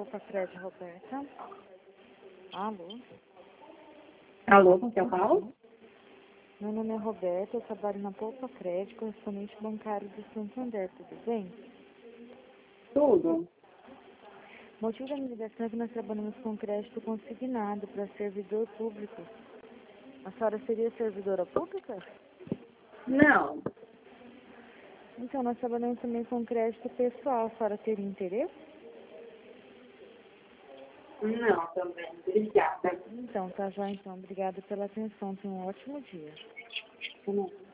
Poupa Crédito, Roberta. Alô? Alô, com quem eu falo? Meu nome é Roberta, eu trabalho na Poupa Crédito, correspondente bancário do Santander, tudo bem? Tudo. O motivo da minha ligação é que nós trabalhamos com crédito consignado para servidor público. A senhora seria servidora pública? Não. Então, nós trabalhamos também com crédito pessoal. A senhora teria interesse? Não, também. Obrigada. Então, tá já então. Obrigada pela atenção. Tenha um ótimo dia. Não.